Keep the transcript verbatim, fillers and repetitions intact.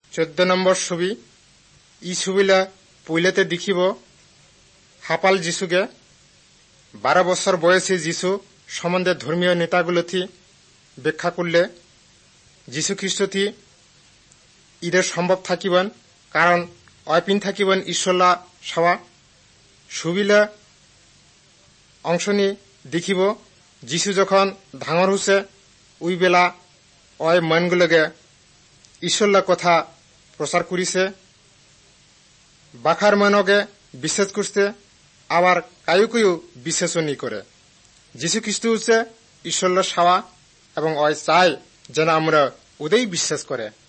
চোদ্দ নম্বর ছবি ই ছবিলা পইলেতে দেখিব হাপাল যিশুকে বারো বছর বয়সী যিশু সম্বন্ধে ধর্মীয় নেতাগুলোথি ব্যাখ্যা করলে যীশু খ্রিস্টথি ঈদের সম্ভব থাকিবেন কারণ অয়পিন থাকিবেন ঈশ্বরলা সাওয়া সুবিলা অংশ নিয়ে দেখিব যিশু যখন ডাঙর হুসে ওই বেলা অয় মনগুলোকে ঈশ্বরলা কথা প্রচার করিছে বাখার মনকে বিশ্বাস করছে আবার কায়ু কায়ু বিশ্বাসও নি করে যীশু খ্রিস্ট হচ্ছে ঈশ্বরলা সাওয়া এবং অয় চায় যেন আমরা ওদেই বিশ্বাস করে।